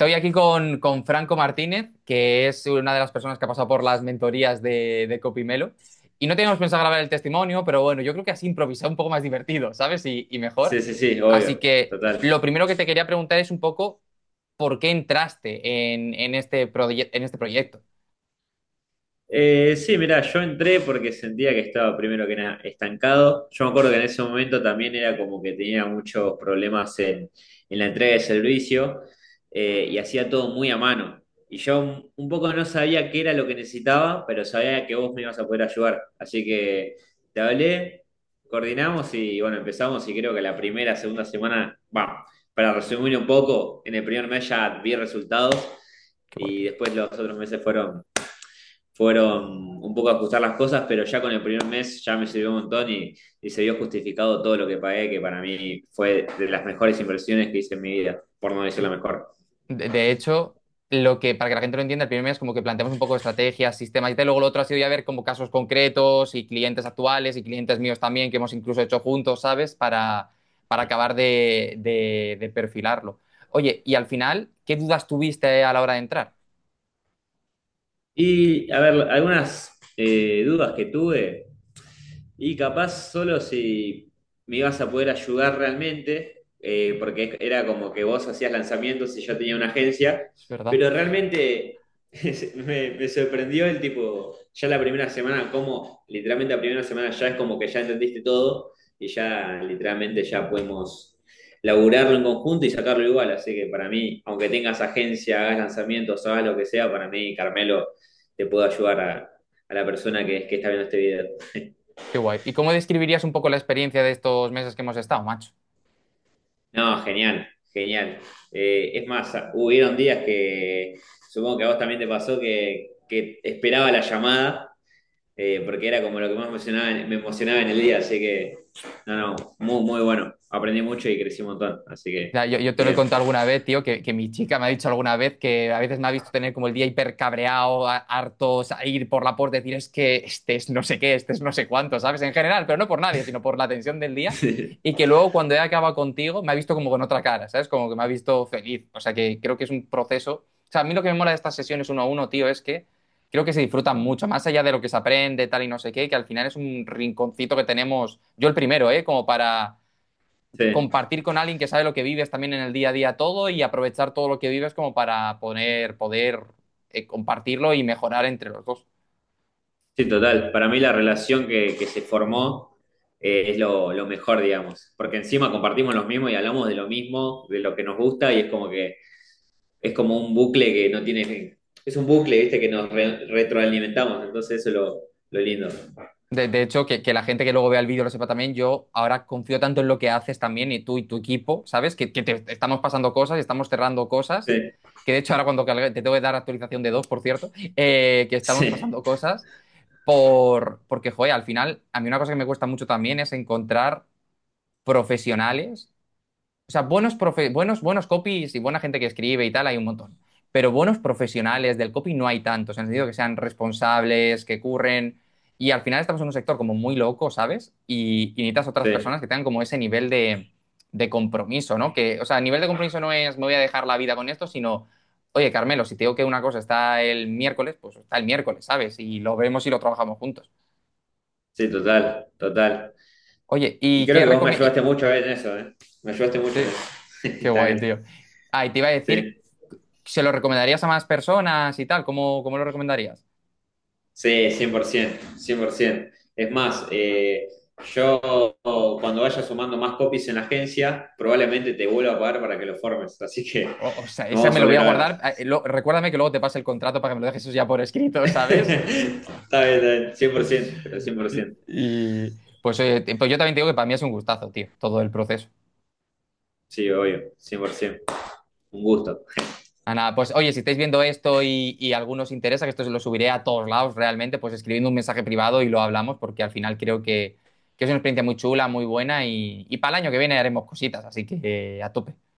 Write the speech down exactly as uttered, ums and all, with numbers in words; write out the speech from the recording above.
estoy aquí con, con Franco Martínez, que es una de las personas que ha pasado por las mentorías de, de Copimelo. Y no teníamos pensado grabar el testimonio, pero bueno, yo creo que así improvisado un poco más divertido, ¿sabes? Y, y mejor. Sí, sí, sí, Así obvio, que total. lo primero que te quería preguntar es un poco por qué entraste en, en este, proye- en este proyecto. Eh, sí, mirá, yo entré porque sentía que estaba primero que nada estancado. Yo me acuerdo que en ese momento también era como que tenía muchos problemas en, en la entrega de servicio eh, y hacía todo muy a mano. Y yo un un poco no sabía qué era lo que necesitaba, pero sabía que vos me ibas a poder ayudar. Así que te hablé, coordinamos y bueno, empezamos y creo que la primera, segunda semana, va, para resumir un poco, en el primer mes ya vi resultados Qué guay, y tío. después los otros meses fueron fueron un poco a ajustar las cosas, pero ya con el primer mes ya me sirvió un montón y, y se vio justificado todo lo que pagué, que para mí fue de las mejores inversiones que hice en mi vida, por no decir la mejor. De, de hecho, lo que, para que la gente lo entienda, el primer mes como que planteamos un poco de estrategias, sistemas y tal. Luego lo otro ha sido ya ver como casos concretos y clientes actuales y clientes míos también que hemos incluso hecho juntos, ¿sabes? Para, para acabar de, de- de perfilarlo. Oye, y al final, ¿qué dudas tuviste a la hora de entrar? Y a ver, algunas eh, dudas que tuve, y capaz solo si me ibas a poder ayudar realmente, eh, porque era como que vos hacías lanzamientos y yo tenía una agencia, Es verdad. pero realmente me, me sorprendió el tipo, ya la primera semana, como literalmente la primera semana ya es como que ya entendiste todo y ya literalmente ya podemos laburarlo en conjunto y sacarlo igual, así que para mí, aunque tengas agencia, hagas lanzamientos, hagas lo que sea, para mí, Carmelo, te puedo ayudar a, a la persona que, que está viendo este video. Qué guay. ¿Y cómo describirías un poco la experiencia de estos meses que hemos estado, macho? No, genial, genial. Eh, es más, hubieron días que supongo que a vos también te pasó que, que esperaba la llamada, eh, porque era como lo que más me emocionaba, me emocionaba en el día, así que, no, no, muy, muy bueno. Aprendí mucho y crecí un montón, así que, Ya, yo, yo te lo he bien. contado alguna vez, tío, que, que mi chica me ha dicho alguna vez que a veces me ha visto tener como el día hiper cabreado, a- harto, o sea, ir por la puerta y decir es que este es no sé qué, este es no sé cuánto, ¿sabes? En general, pero no por nadie, sino por la tensión del día. Y que luego cuando he acabado contigo me ha visto como con otra cara, ¿sabes? Como que me ha visto feliz. O sea, que creo que es un proceso. O sea, a mí lo que me mola de estas sesiones uno a uno, tío, es que creo que se disfrutan mucho, más allá de lo que se aprende, tal y no sé qué, que al final es un rinconcito que tenemos, yo el primero, ¿eh? Como para Sí, compartir con alguien que sabe lo que vives también en el día a día todo y aprovechar todo lo que vives como para poder, poder eh, compartirlo y mejorar entre los dos. sí, total. Para mí la relación que, que se formó eh, es lo, lo mejor, digamos, porque encima compartimos los mismos y hablamos de lo mismo, de lo que nos gusta y es como que es como un bucle que no tiene fin. Es un bucle, viste, que nos re- retroalimentamos, entonces eso es lo, lo lindo. De, de hecho, que, que la gente que luego vea el vídeo lo sepa también, yo ahora confío tanto en lo que haces también y tú y tu equipo, ¿sabes? Que, que te estamos pasando cosas y estamos cerrando cosas, Sí, que de hecho ahora cuando cargue- te tengo que dar actualización de dos, por cierto, eh, que estamos sí, pasando cosas por, porque, joder, al final a mí una cosa que me cuesta mucho también es encontrar profesionales. O sea, buenos, profe- buenos, buenos copies y buena gente que escribe y tal, hay un montón. Pero buenos profesionales del copy no hay tantos, en el sentido que sean responsables, que curren. Y al final estamos en un sector como muy loco, ¿sabes? Y, y necesitas otras sí, personas que tengan como ese nivel de, de compromiso, ¿no? Que, o sea, el nivel de compromiso no es me voy a dejar la vida con esto, sino, oye, Carmelo, si te digo que una cosa está el miércoles, pues está el miércoles, ¿sabes? Y lo vemos y lo trabajamos juntos. sí, total, total. Oye, Y ¿y creo qué que vos me recomiendas? ayudaste mucho en eso, ¿eh? Me ayudaste mucho en Sí, eso. qué Está guay, bien. tío. Ah, y te iba a decir, Sí, ¿se lo recomendarías a más personas y tal? ¿Cómo, cómo lo recomendarías? sí, cien por ciento, cien por ciento. Es más, eh, yo cuando vaya sumando más copies en la agencia, probablemente te vuelva a pagar para que lo formes. Así que O, o sea, nos esa vamos me a lo voy volver a a ver. guardar. Eh, lo- recuérdame que luego te pase el contrato para que me lo dejes eso ya por escrito, ¿sabes? Está bien, está bien, cien por ciento, pero cien por ciento. Y pues, oye, t- pues yo también te digo que para mí es un gustazo, tío, todo el proceso. Sí, obvio, cien por ciento. Un gusto. Ah, nada, pues oye, si estáis viendo esto y, y a algunos os interesa, que esto se lo subiré a todos lados realmente, pues escribiendo un mensaje privado y lo hablamos, porque al final creo que, que es una experiencia muy chula, muy buena y, y para el año que viene haremos cositas, así que eh, a tope.